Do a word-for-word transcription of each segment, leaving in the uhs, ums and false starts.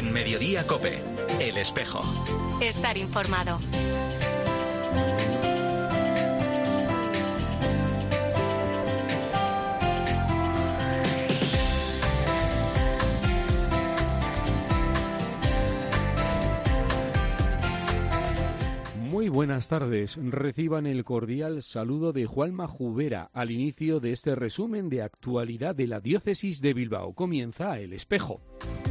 En Mediodía COPE, El Espejo. Estar informado. Muy buenas tardes. Reciban el cordial saludo de Juanma Jubera al inicio de este resumen de actualidad de la diócesis de Bilbao. Comienza El Espejo.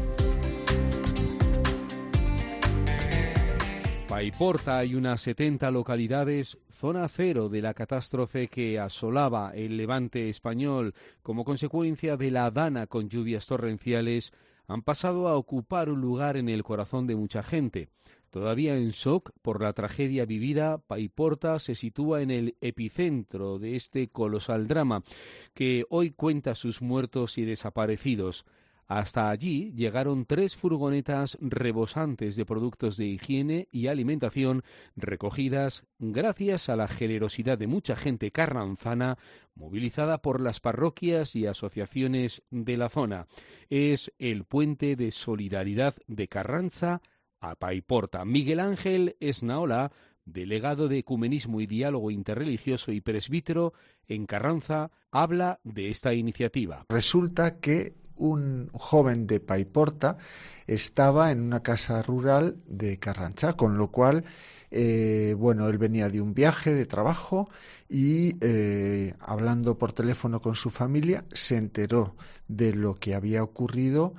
Paiporta y unas setenta localidades, zona cero de la catástrofe que asolaba el levante español como consecuencia de la dana con lluvias torrenciales, han pasado a ocupar un lugar en el corazón de mucha gente. Todavía en shock por la tragedia vivida, Paiporta se sitúa en el epicentro de este colosal drama, que hoy cuenta sus muertos y desaparecidos. Hasta allí llegaron tres furgonetas rebosantes de productos de higiene y alimentación recogidas gracias a la generosidad de mucha gente carranzana movilizada por las parroquias y asociaciones de la zona. Es el puente de solidaridad de Carranza a Paiporta. Miguel Ángel Esnaola, delegado de Ecumenismo y Diálogo Interreligioso y presbítero en Carranza, habla de esta iniciativa. Resulta que un joven de Paiporta estaba en una casa rural de Carranza, con lo cual, eh, bueno, él venía de un viaje de trabajo y eh, hablando por teléfono con su familia se enteró de lo que había ocurrido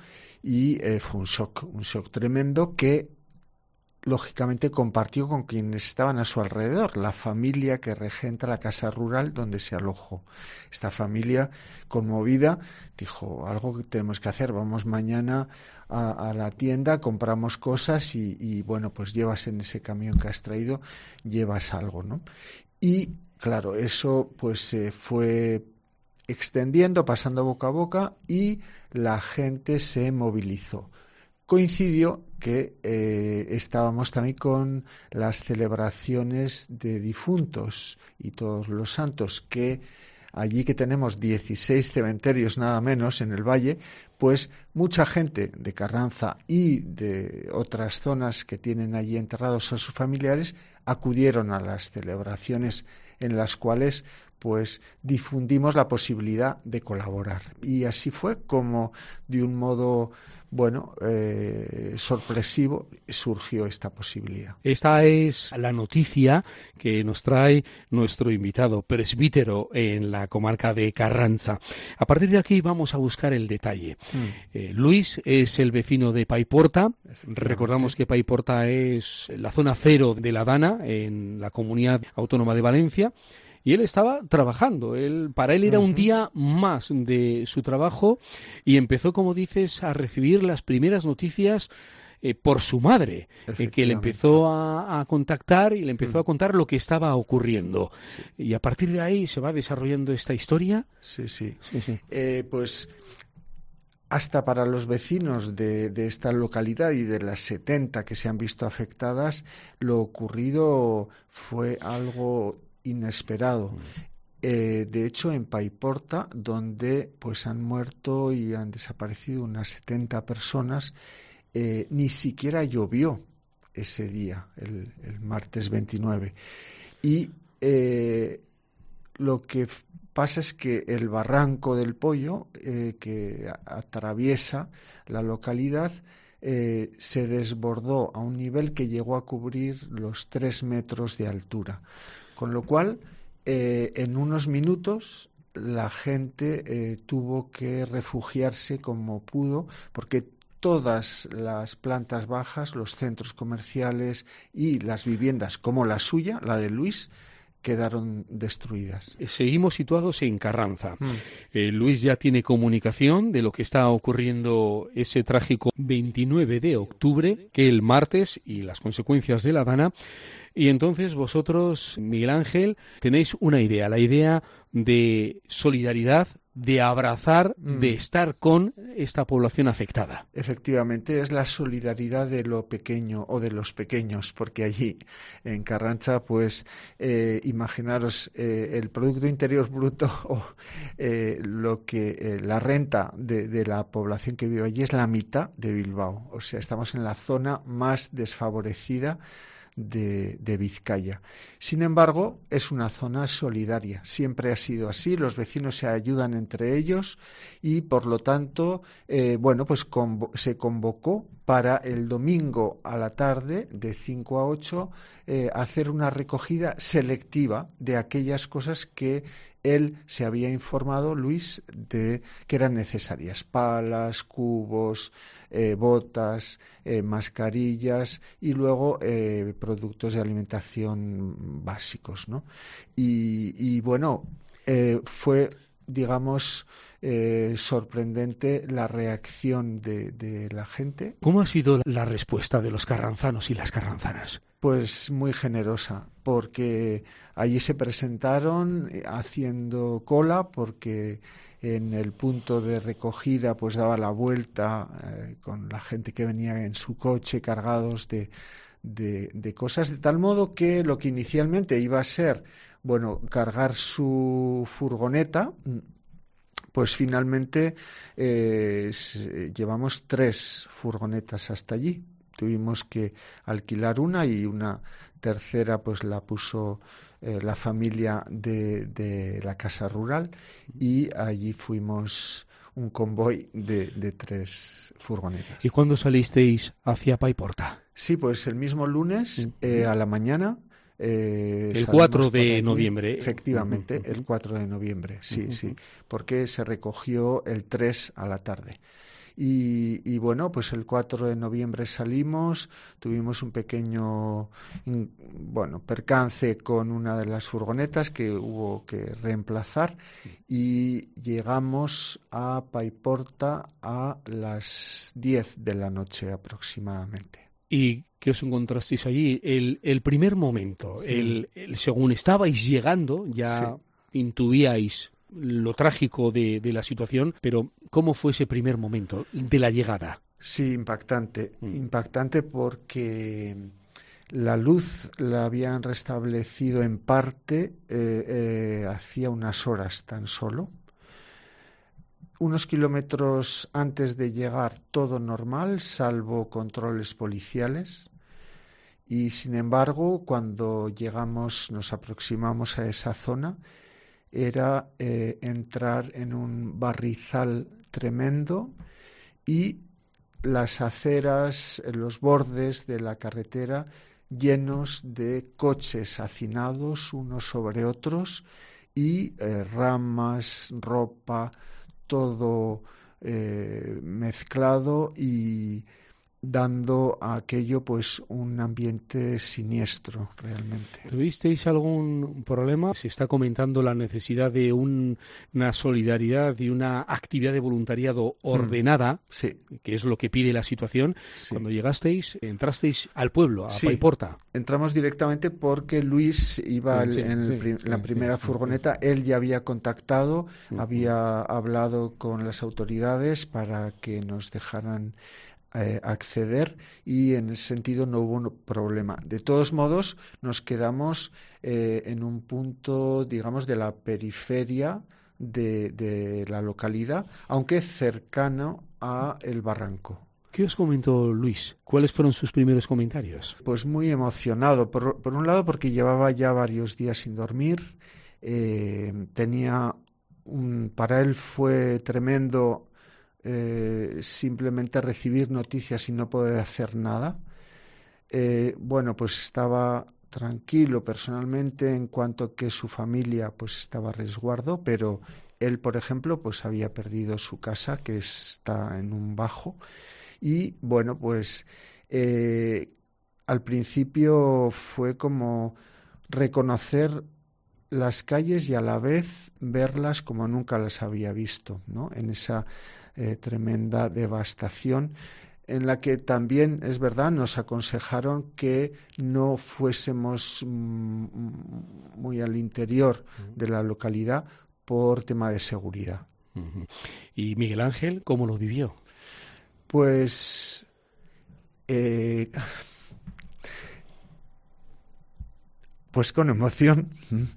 y eh, fue un shock, un shock tremendo que lógicamente compartió con quienes estaban a su alrededor, la familia que regenta la casa rural donde se alojó. Esta familia, conmovida, dijo, algo que tenemos que hacer, vamos mañana a, a la tienda, compramos cosas y, y, bueno, pues llevas en ese camión que has traído, llevas algo, ¿no? Y, claro, eso pues se fue extendiendo, pasando boca a boca y la gente se movilizó. Coincidió que eh, estábamos también con las celebraciones de difuntos y todos los santos, que allí que tenemos dieciséis cementerios nada menos en el valle, pues mucha gente de Carranza y de otras zonas que tienen allí enterrados a sus familiares acudieron a las celebraciones en las cuales pues difundimos la posibilidad de colaborar. Y así fue como de un modo bueno, eh, sorpresivo surgió esta posibilidad. Esta es la noticia que nos trae nuestro invitado presbítero en la comarca de Carranza. A partir de aquí vamos a buscar el detalle. Mm. Eh, Luis es el vecino de Paiporta. Recordamos que Paiporta es la zona cero de la dana en la Comunidad Autónoma de Valencia. Y él estaba trabajando, él, para él era uh-huh. un día más de su trabajo y empezó, como dices, a recibir las primeras noticias eh, por su madre, eh, que le empezó a, a contactar y le empezó uh-huh. a contar lo que estaba ocurriendo. Sí. Y a partir de ahí se va desarrollando esta historia. Sí, sí. sí, sí. Eh, pues hasta para los vecinos de, de esta localidad y de las setenta que se han visto afectadas, lo ocurrido fue algo inesperado. Eh, de hecho, en Paiporta, donde pues han muerto y han desaparecido unas setenta personas, eh, ni siquiera llovió ese día, el, el martes veintinueve. Y eh, lo que pasa es que el barranco del Pollo, eh, que atraviesa la localidad, eh, se desbordó a un nivel que llegó a cubrir los tres metros de altura. Con lo cual, eh, en unos minutos, la gente eh, tuvo que refugiarse como pudo, porque todas las plantas bajas, los centros comerciales y las viviendas, como la suya, la de Luis, quedaron destruidas. Seguimos situados en Carranza. Mm. Eh, Luis ya tiene comunicación de lo que está ocurriendo ese trágico veintinueve de octubre, que el martes, y las consecuencias de la dana. Y entonces vosotros, Miguel Ángel, tenéis una idea, la idea de solidaridad de abrazar, Mm. de estar con esta población afectada. Efectivamente, es la solidaridad de lo pequeño o de los pequeños, porque allí en Carrancha, pues eh, imaginaros eh, el Producto Interior Bruto o eh, lo que eh, la renta de, de la población que vive allí es la mitad de Bilbao. O sea, estamos en la zona más desfavorecida De, de Vizcaya. Sin embargo, es una zona solidaria. Siempre ha sido así. Los vecinos se ayudan entre ellos y, por lo tanto, eh, bueno, pues convo- se convocó para el domingo a la tarde, de cinco a ocho, eh, hacer una recogida selectiva de aquellas cosas que él se había informado, Luis, de que eran necesarias: palas, cubos, eh, botas, eh, mascarillas y luego eh, productos de alimentación básicos, ¿no? Y, y bueno, eh, fue, digamos, eh, sorprendente la reacción de, de la gente. ¿Cómo ha sido la respuesta de los carranzanos y las carranzanas? Pues muy generosa, porque allí se presentaron haciendo cola, porque en el punto de recogida pues daba la vuelta eh, con la gente que venía en su coche cargados de, de, de cosas, de tal modo que lo que inicialmente iba a ser, bueno, cargar su furgoneta, pues finalmente eh, llevamos tres furgonetas hasta allí. Tuvimos que alquilar una y una tercera pues la puso eh, la familia de, de la casa rural, y allí fuimos un convoy de, de tres furgonetas. ¿Y cuándo salisteis hacia Paiporta? Sí, pues el mismo lunes eh, a la mañana. Eh, el cuatro de noviembre. Efectivamente, Uh-huh, uh-huh. el cuatro de noviembre, sí, Uh-huh. sí, porque se recogió el tres a la tarde. Y, y bueno, pues el cuatro de noviembre salimos, tuvimos un pequeño in, bueno, percance con una de las furgonetas que hubo que reemplazar, y llegamos a Paiporta a las diez de la noche aproximadamente. ¿Y qué os encontrasteis allí? El, el primer momento, el, el, según estabais llegando, ya sí. intuíais lo trágico de, de la situación, pero ¿cómo fue ese primer momento de la llegada? Sí, impactante, mm. impactante porque la luz la habían restablecido en parte eh, eh, hacía unas horas tan solo. Unos kilómetros antes de llegar todo normal, salvo controles policiales, y sin embargo cuando llegamos, nos aproximamos a esa zona, era eh, entrar en un barrizal tremendo y las aceras, los bordes de la carretera llenos de coches hacinados unos sobre otros y eh, ramas, ropa, todo eh, mezclado y dando a aquello pues un ambiente siniestro realmente. ¿Tuvisteis algún problema? Se está comentando la necesidad de un, una solidaridad y una actividad de voluntariado ordenada, mm, sí. que es lo que pide la situación. Sí. Cuando llegasteis, entrasteis al pueblo, a sí. Paiporta. Entramos directamente porque Luis iba sí, en el, sí, la sí, primera sí, furgoneta, sí. Él ya había contactado, uh-huh. había hablado con las autoridades para que nos dejaran Eh, acceder, y en ese sentido no hubo un problema. De todos modos, nos quedamos eh, en un punto, digamos, de la periferia de, de la localidad, aunque cercano a el barranco. ¿Qué os comentó Luis? ¿Cuáles fueron sus primeros comentarios? Pues muy emocionado, por, por un lado porque llevaba ya varios días sin dormir, eh, tenía un, para él fue tremendo Eh, simplemente recibir noticias y no poder hacer nada. Eh, bueno, pues estaba tranquilo personalmente en cuanto que su familia pues estaba a resguardo, pero él, por ejemplo, pues había perdido su casa, que está en un bajo, y bueno, pues eh, al principio fue como reconocer las calles y a la vez verlas como nunca las había visto, ¿no? En esa eh, tremenda devastación, en la que también, es verdad, nos aconsejaron que no fuésemos mm, muy al interior de la localidad por tema de seguridad. Uh-huh. ¿Y Miguel Ángel cómo lo vivió? Pues eh, pues con emoción.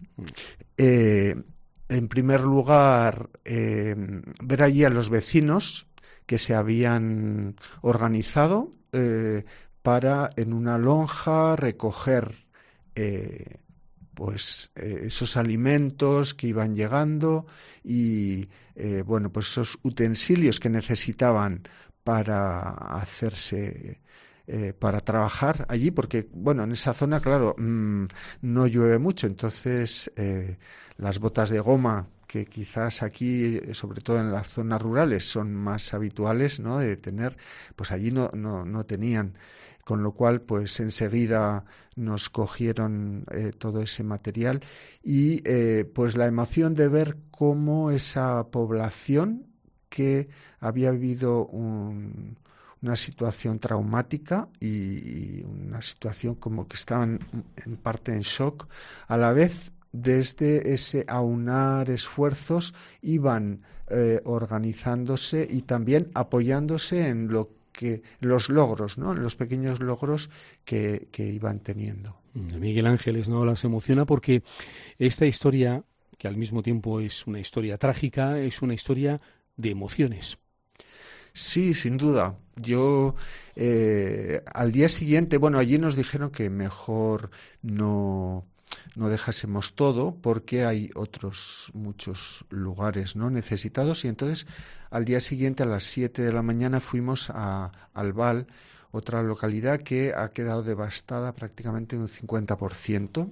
Eh, en primer lugar, eh, ver allí a los vecinos que se habían organizado eh, para en una lonja recoger eh, pues eh, esos alimentos que iban llegando y eh, bueno, pues esos utensilios que necesitaban para hacerse eh, para trabajar allí, porque bueno, en esa zona, claro, mmm, no llueve mucho, entonces eh, las botas de goma, que quizás aquí, sobre todo en las zonas rurales, son más habituales, ¿no?, de tener, pues allí no, no, no tenían, con lo cual pues enseguida nos cogieron eh, todo ese material y eh, pues la emoción de ver cómo esa población que había vivido un, una situación traumática y, y una situación como que estaban en parte en shock, a la vez desde ese aunar esfuerzos iban eh, organizándose y también apoyándose en lo que los logros, ¿no?, los pequeños logros que, que iban teniendo. Miguel Ángeles no las emociona porque esta historia, que al mismo tiempo es una historia trágica, es una historia de emociones. Sí, sin duda. Yo eh, al día siguiente, bueno, allí nos dijeron que mejor no no dejásemos todo porque hay otros muchos lugares, ¿no?, necesitados, y entonces al día siguiente a las siete de la mañana fuimos a Albal, otra localidad que ha quedado devastada prácticamente un cincuenta por ciento,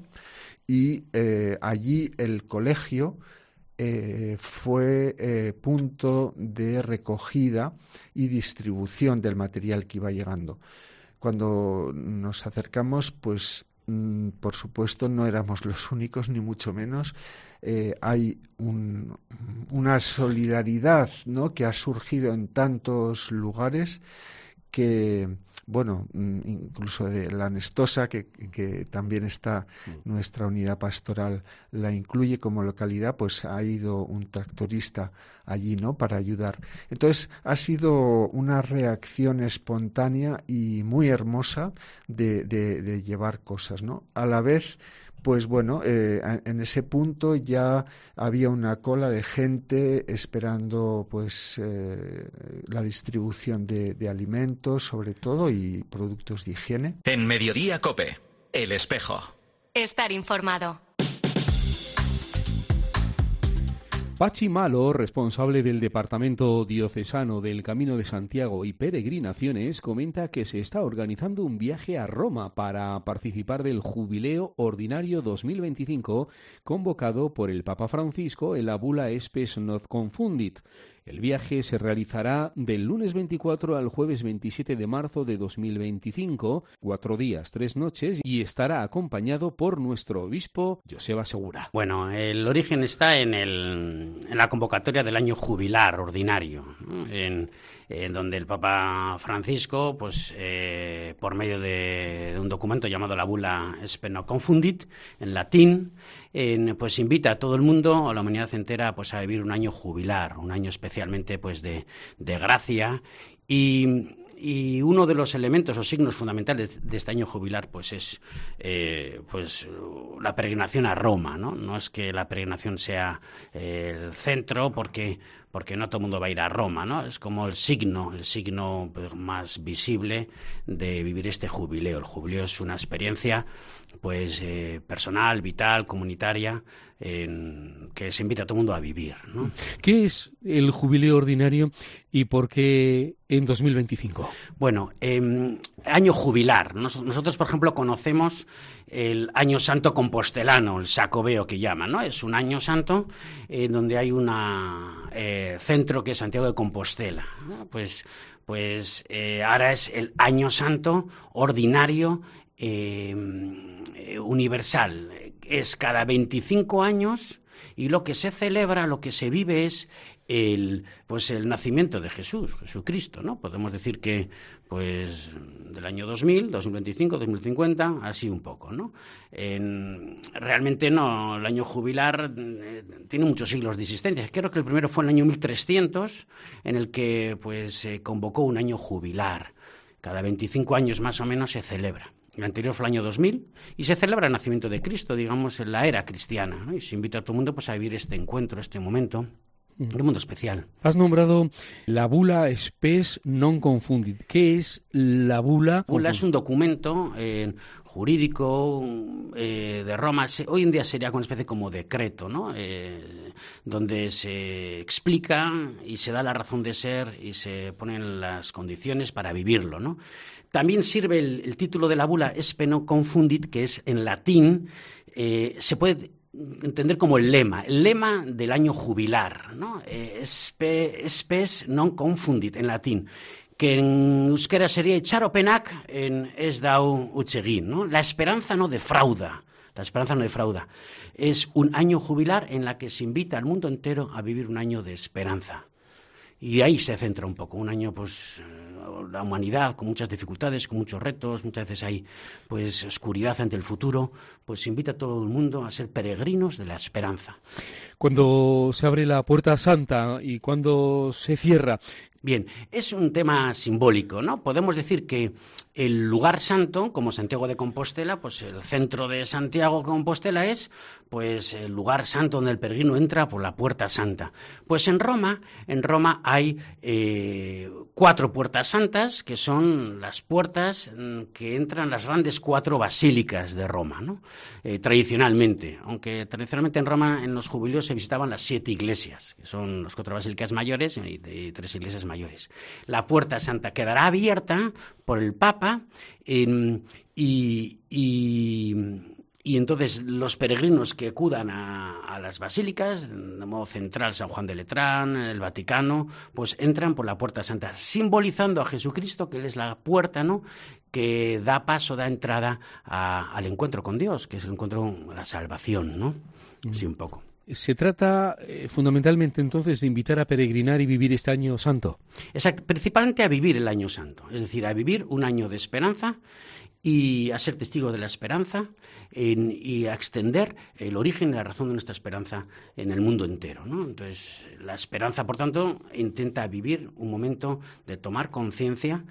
y eh, allí el colegio eh, fue eh, punto de recogida y distribución del material que iba llegando. Cuando nos acercamos, pues por supuesto no éramos los únicos, ni mucho menos. Eh, hay un, una solidaridad, ¿no?, que ha surgido en tantos lugares que, bueno, incluso de la Nestosa, que, que también está nuestra unidad pastoral, la incluye como localidad, pues ha ido un tractorista allí, ¿no?, para ayudar. Entonces ha sido una reacción espontánea y muy hermosa de, de, de llevar cosas, ¿no? A la vez, pues bueno, eh, en ese punto ya había una cola de gente esperando pues eh, la distribución de, de alimentos, sobre todo, y productos de higiene. En Mediodía COPE, El Espejo. Estar informado. Pachi Malo, responsable del Departamento Diocesano del Camino de Santiago y Peregrinaciones, comenta que se está organizando un viaje a Roma para participar del Jubileo Ordinario dos mil veinticinco, convocado por el Papa Francisco en la bula Spes Not Confundit. El viaje se realizará del lunes veinticuatro al jueves veintisiete de marzo de dos mil veinticinco, cuatro días, tres noches, y estará acompañado por nuestro obispo Joseba Segura. Bueno, el origen está en, el, en la convocatoria del año jubilar ordinario, ¿no?, en, en donde el Papa Francisco, pues eh, por medio de, de un documento llamado la bula Spes Not Confundit, en latín, en, pues invita a todo el mundo, a la humanidad entera, pues a vivir un año jubilar, un año especialmente pues de, de gracia, y Y uno de los elementos o signos fundamentales de este año jubilar pues es eh, pues la peregrinación a Roma, ¿no? No es que la peregrinación sea eh, el centro, porque porque no todo el mundo va a ir a Roma, ¿no? Es como el signo, el signo pues, más visible de vivir este jubileo. El jubileo es una experiencia pues eh, personal, vital, comunitaria, en, que se invita a todo el mundo a vivir, ¿no? ¿Qué es el jubileo ordinario y por qué en dos mil veinticinco? Bueno, eh, año jubilar. Nos, nosotros, por ejemplo, conocemos el Año Santo Compostelano, el Sacobeo que llaman, ¿no? Es un año santo en eh, donde hay un eh, centro que es Santiago de Compostela, ¿no? Pues, pues eh, ahora es el Año Santo ordinario eh, universal. Es cada veinticinco años y lo que se celebra, lo que se vive es el, pues el nacimiento de Jesús, Jesucristo, ¿no? Podemos decir que, pues, del año dos mil, dos mil veinticinco, dos mil cincuenta, así un poco, ¿no? En, realmente no, el año jubilar eh, tiene muchos siglos de existencia. Creo que el primero fue en el año mil trescientos, en el que, pues, se convocó un año jubilar. Cada veinticinco años más o menos se celebra. El anterior fue el año dos mil y se celebra el nacimiento de Cristo, digamos, en la era cristiana, ¿no? Y se invita a todo el mundo, pues, a vivir este encuentro, este momento. Un mundo especial. Has nombrado la bula Spes non confundit. ¿Qué es la bula? Bula es un documento eh, jurídico eh, de Roma. Se, hoy en día sería una especie como decreto, ¿no? Eh, donde se explica y se da la razón de ser y se ponen las condiciones para vivirlo, ¿no? También sirve el, el título de la bula Spes non confundit, que es en latín, eh, se puede entender como el lema, el lema del año jubilar, ¿no? Eh, espe, spes non confundit, en latín, que en euskera sería echaro penac en es dau utsegin, ¿no? La esperanza no defrauda, la esperanza no defrauda. Es un año jubilar en la que se invita al mundo entero a vivir un año de esperanza. Y ahí se centra un poco, un año, pues, la humanidad con muchas dificultades, con muchos retos, muchas veces hay, pues, oscuridad ante el futuro, pues se invita a todo el mundo a ser peregrinos de la esperanza. Cuando se abre la Puerta Santa y cuando se cierra. Bien, es un tema simbólico, ¿no? Podemos decir que el lugar santo, como Santiago de Compostela, pues el centro de Santiago de Compostela es, pues, el lugar santo donde el peregrino entra por la Puerta Santa. Pues en Roma, en Roma hay eh, cuatro puertas santas, que son las puertas que entran las grandes cuatro basílicas de Roma, ¿no? Eh, tradicionalmente, aunque tradicionalmente en Roma en los jubileos se visitaban las siete iglesias, que son las cuatro basílicas mayores y, y tres iglesias mayores. La Puerta Santa quedará abierta por el Papa eh, y, y, y entonces los peregrinos que acudan a, a las basílicas, de modo central San Juan de Letrán, el Vaticano, pues entran por la Puerta Santa, simbolizando a Jesucristo, que Él es la puerta, ¿no?, que da paso, da entrada a, al encuentro con Dios, que es el encuentro, la salvación, ¿no? Mm. Sí, un poco. Se trata eh, fundamentalmente entonces de invitar a peregrinar y vivir este año santo. Exacto, principalmente a vivir el año santo, es decir, a vivir un año de esperanza y a ser testigo de la esperanza en, y a extender el origen y la razón de nuestra esperanza en el mundo entero, ¿no? Entonces, la esperanza, por tanto, intenta vivir un momento de tomar conciencia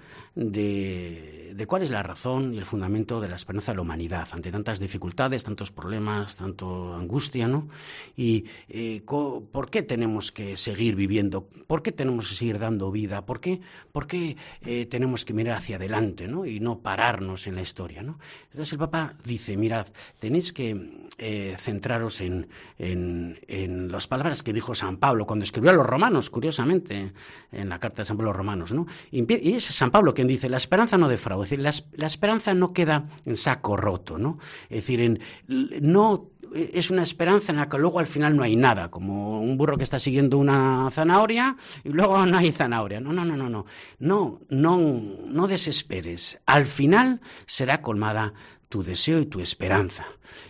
de, de cuál es la razón y el fundamento de la esperanza de la humanidad ante tantas dificultades, tantos problemas, tanto angustia, ¿no? Y eh, co, ¿por qué tenemos que seguir viviendo? ¿Por qué tenemos que seguir dando vida? ¿Por qué, por qué eh, tenemos que mirar hacia adelante, ¿no?, y no pararnos en la historia, ¿no? Entonces el Papa dice, mirad, tenéis que eh, centraros en, en, en las palabras que dijo San Pablo cuando escribió a los romanos, curiosamente, en la carta de San Pablo a los romanos, ¿no? Y es San Pablo quien dice, la esperanza no defrauda, es decir, la, la esperanza no queda en saco roto, ¿no? Es decir, en, no es una esperanza en la que luego al final no hay nada, como un burro que está siguiendo una zanahoria y luego no hay zanahoria. No, no, no, no, no, no, no, no desesperes. Al final será colmada tu deseo y tu esperanza.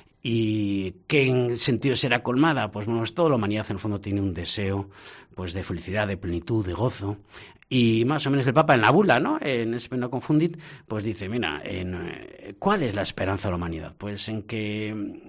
¿Y qué sentido será colmada? Pues bueno, toda la humanidad en el fondo tiene un deseo, pues, de felicidad, de plenitud, de gozo. Y más o menos el Papa en la bula, ¿no?, en Spes non confundit, pues dice, mira, en, ¿cuál es la esperanza de la humanidad? Pues en que,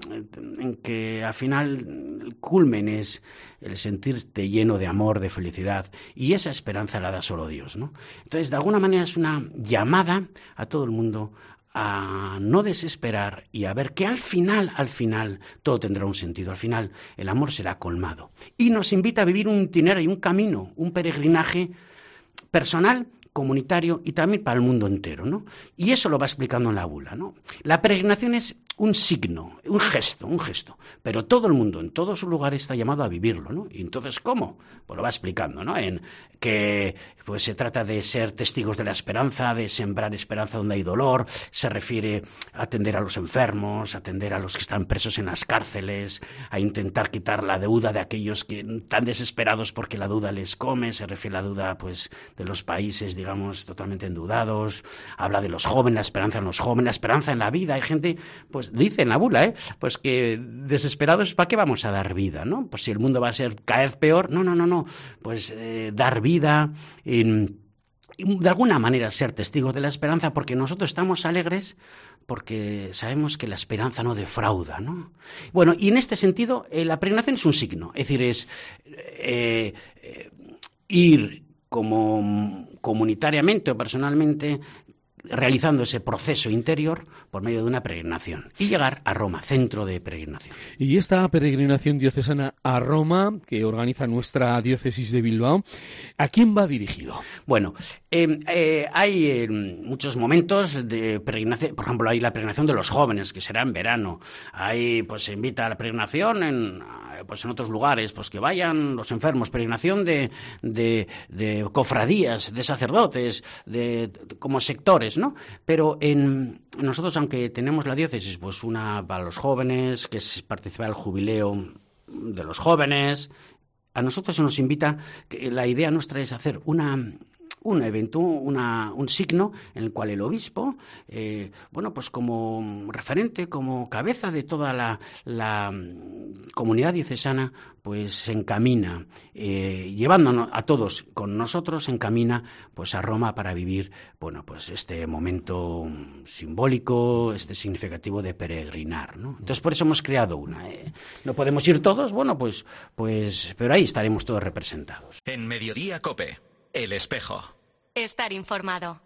en que al final el culmen es el sentirte lleno de amor, de felicidad, y esa esperanza la da solo Dios, ¿no? Entonces, de alguna manera es una llamada a todo el mundo a no desesperar y a ver que al final, al final, todo tendrá un sentido. Al final, el amor será colmado. Y nos invita a vivir un itinerario, un camino, un peregrinaje personal, comunitario y también para el mundo entero, ¿no? Y eso lo va explicando en la bula, ¿no? La peregrinación es un signo, un gesto, un gesto, pero todo el mundo, en todos sus lugares, está llamado a vivirlo, ¿no? Y entonces, ¿cómo? Pues lo va explicando, ¿no? En que, pues, se trata de ser testigos de la esperanza, de sembrar esperanza donde hay dolor, se refiere a atender a los enfermos, a atender a los que están presos en las cárceles, a intentar quitar la deuda de aquellos que están desesperados porque la deuda les come, se refiere a la deuda, pues, de los países, digamos, totalmente endeudados, habla de los jóvenes, la esperanza en los jóvenes, la esperanza en la vida. Hay gente, pues, pues dice en la bula, ¿eh? Pues que desesperados, ¿para qué vamos a dar vida, no? Pues si el mundo va a ser cada vez peor, no, no, no, no, pues eh, dar vida, eh, de alguna manera ser testigos de la esperanza, porque nosotros estamos alegres porque sabemos que la esperanza no defrauda, ¿no? Bueno, y en este sentido, eh, la peregrinación es un signo, es decir, es eh, eh, ir como comunitariamente o personalmente realizando ese proceso interior por medio de una peregrinación y llegar a Roma, centro de peregrinación. Y esta peregrinación diocesana a Roma, que organiza nuestra diócesis de Bilbao, ¿a quién va dirigido? Bueno, eh, eh, hay eh, muchos momentos de peregrinación. Por ejemplo, hay la peregrinación de los jóvenes, que será en verano. Ahí pues se invita a la peregrinación en, pues, en otros lugares, pues que vayan los enfermos. Peregrinación de, de, de cofradías, de sacerdotes, de, de como sectores, ¿no? Pero en nosotros, aunque tenemos la diócesis, pues una para los jóvenes, que es participar del jubileo de los jóvenes, a nosotros se nos invita, que la idea nuestra es hacer una un evento, una, un signo en el cual el obispo, eh, bueno, pues como referente, como cabeza de toda la, la comunidad diocesana, pues se encamina, eh, llevándonos a todos con nosotros, se encamina pues a Roma para vivir, bueno, pues este momento simbólico, este significativo de peregrinar, ¿no? Entonces por eso hemos creado una. Eh. No podemos ir todos, bueno, pues, pues, pero ahí estaremos todos representados. En Mediodía COPE. El espejo. Estar informado.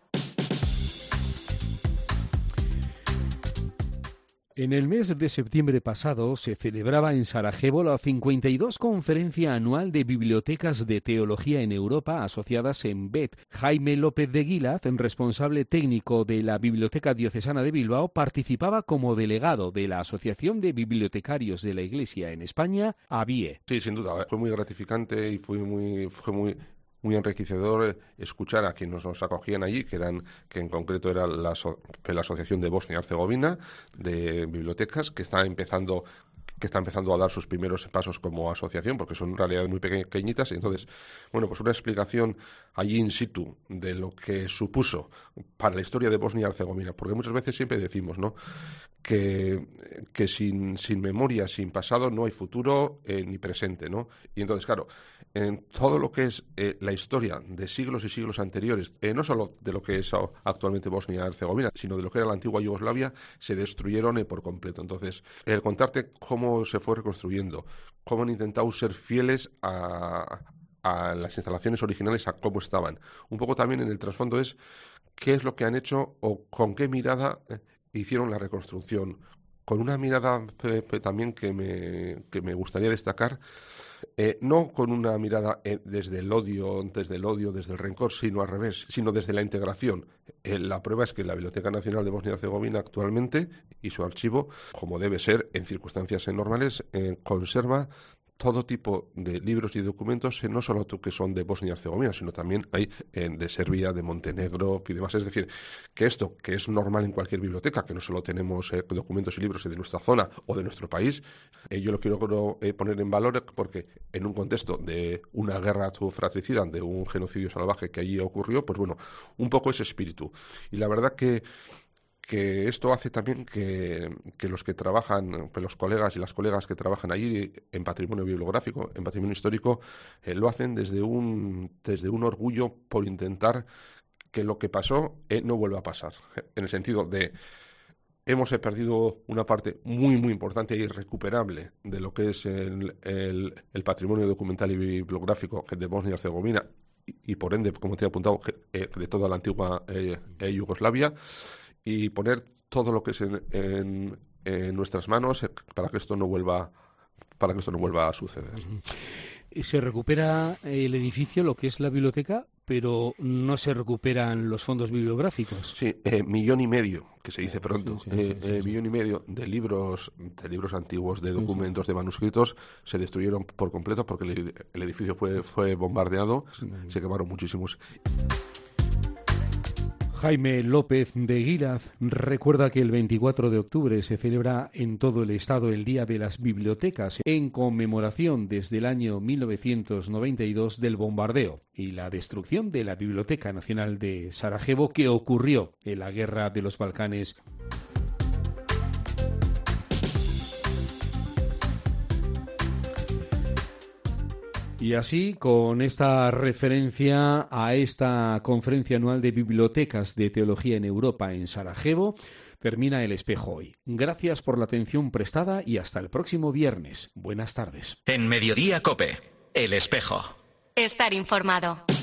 En el mes de septiembre pasado se celebraba en Sarajevo la cincuenta y dos Conferencia Anual de Bibliotecas de Teología en Europa asociadas en B E T. Jaime López de Guilaz, responsable técnico de la Biblioteca Diocesana de Bilbao, participaba como delegado de la Asociación de Bibliotecarios de la Iglesia en España, A B I E. Sí, sin duda, fue muy gratificante y fue muy... Fue muy... muy enriquecedor escuchar a quienes nos acogían allí, que eran que en concreto era la, la Asociación de Bosnia y Herzegovina de Bibliotecas, que está empezando que está empezando a dar sus primeros pasos como asociación, porque son en realidad muy pequeñitas. Y entonces, bueno, pues una explicación allí in situ de lo que supuso para la historia de Bosnia y Herzegovina, porque muchas veces siempre decimos, ¿no?, que, que sin, sin memoria, sin pasado, no hay futuro eh, ni presente, ¿no? Y entonces, claro, en todo lo que es eh, la historia de siglos y siglos anteriores, eh, no solo de lo que es actualmente Bosnia y Herzegovina, sino de lo que era la antigua Yugoslavia, se destruyeron eh, por completo. Entonces, el contarte cómo se fue reconstruyendo, cómo han intentado ser fieles a, a las instalaciones originales, a cómo estaban. Un poco también en el trasfondo es qué es lo que han hecho o con qué mirada eh, hicieron la reconstrucción. Con una mirada eh, también que me, que me gustaría destacar, eh, no con una mirada eh, desde el odio, desde el odio, desde el rencor, sino al revés, sino desde la integración. Eh, la prueba es que la Biblioteca Nacional de Bosnia y Herzegovina actualmente, y su archivo, como debe ser en circunstancias normales, eh, conserva todo tipo de libros y documentos, eh, no solo que son de Bosnia y Herzegovina, sino también hay eh, de Serbia, de Montenegro y demás. Es decir, que esto, que es normal en cualquier biblioteca, que no solo tenemos eh, documentos y libros de nuestra zona o de nuestro país, eh, yo lo quiero eh, poner en valor porque en un contexto de una guerra fratricida, de un genocidio salvaje que allí ocurrió, pues bueno, un poco ese espíritu. Y la verdad que que esto hace también que, que los que trabajan, pues los colegas y las colegas que trabajan allí en patrimonio bibliográfico, en patrimonio histórico, eh, lo hacen desde un, desde un orgullo por intentar que lo que pasó eh, no vuelva a pasar. En el sentido de, hemos eh, perdido una parte muy, muy importante e irrecuperable de lo que es el, el, el patrimonio documental y bibliográfico de Bosnia y Herzegovina y, y por ende, como te he apuntado, eh, de toda la antigua eh, eh, Yugoslavia, y poner todo lo que es en, en, en nuestras manos para que esto no vuelva para que esto no vuelva a suceder. Se recupera el edificio, lo que es la biblioteca, pero no se recuperan los fondos bibliográficos. Sí, eh, millón y medio, que se dice pronto, sí, sí, eh, sí, sí, eh, sí. millón y medio de libros, de libros antiguos, de documentos, de manuscritos, se destruyeron por completo porque el, el edificio fue, fue bombardeado, sí, se quemaron muchísimos. Jaime López de Guilaz recuerda que el veinticuatro de octubre se celebra en todo el estado el Día de las Bibliotecas en conmemoración desde el año mil novecientos noventa y dos del bombardeo y la destrucción de la Biblioteca Nacional de Sarajevo que ocurrió en la Guerra de los Balcanes. Y así, con esta referencia a esta conferencia anual de bibliotecas de teología en Europa en Sarajevo, termina El Espejo hoy. Gracias por la atención prestada y hasta el próximo viernes. Buenas tardes. En Mediodía COPE, El Espejo. Estar informado.